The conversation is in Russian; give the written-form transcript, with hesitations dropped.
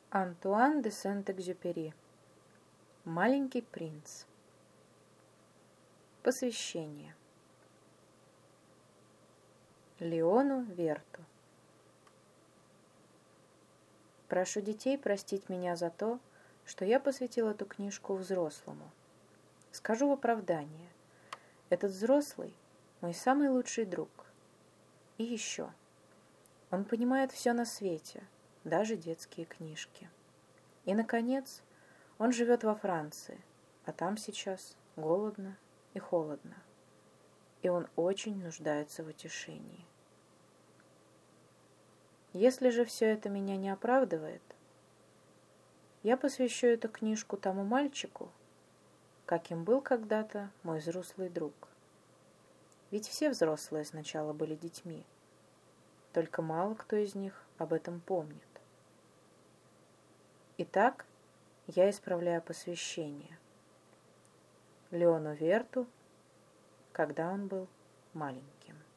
Антуан де Сент-Экзюпери. Маленький принц. Посвящение. Леону Верту. Прошу детей простить меня за то, что я посвятил эту книжку взрослому. Скажу в оправдание. Этот взрослый – мой самый лучший друг. И еще. Он понимает все на свете, даже детские книжки. И, наконец, он живет во Франции, а там сейчас голодно и холодно. И он очень нуждается в утешении. Если же все это меня не оправдывает, я посвящу эту книжку тому мальчику, каким был когда-то мой взрослый друг. Ведь все взрослые сначала были детьми, только мало кто из них об этом помнит. Итак, я исправляю посвящение Леону Верту, когда он был маленьким.